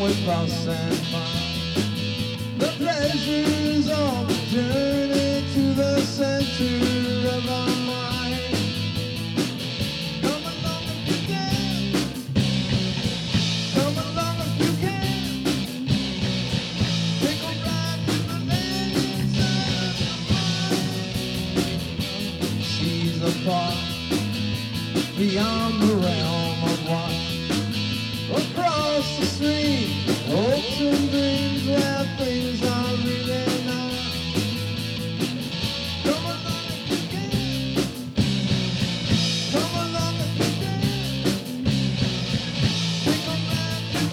we cross and find the pleasures of the journey to the center of our mind. Come along if you can. Come along if you can. Take a ride in the land inside of your mind. She's a part beyond the realm of what across the stream, hopes and dreams where things are really not. Come along if you can. Come along if you can. Take a ride to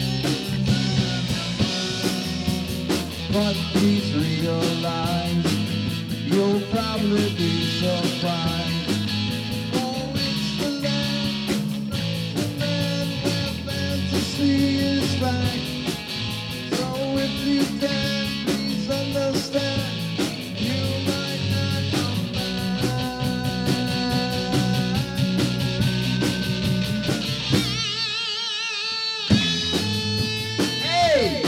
the land. But please realize you'll probably be surprised. Back. So if you can, please understand, you might not come back. Hey!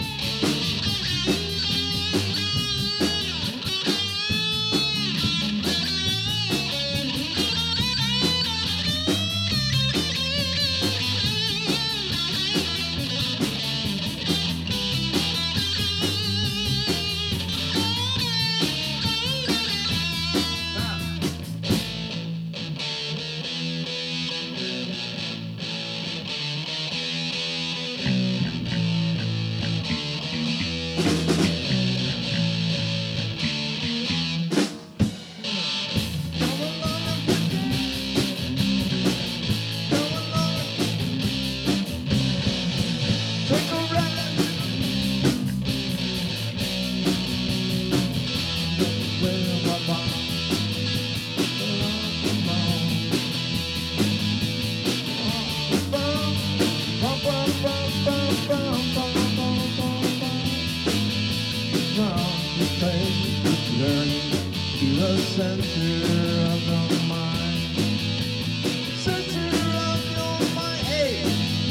Center of your mind. Center of your mind. Hey.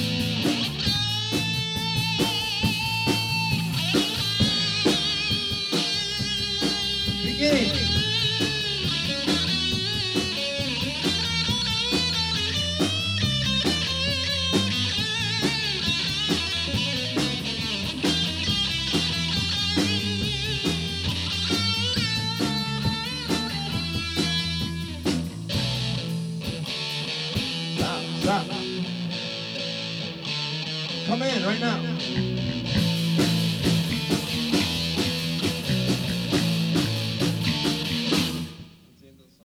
Beginning. Stop. Come in right now.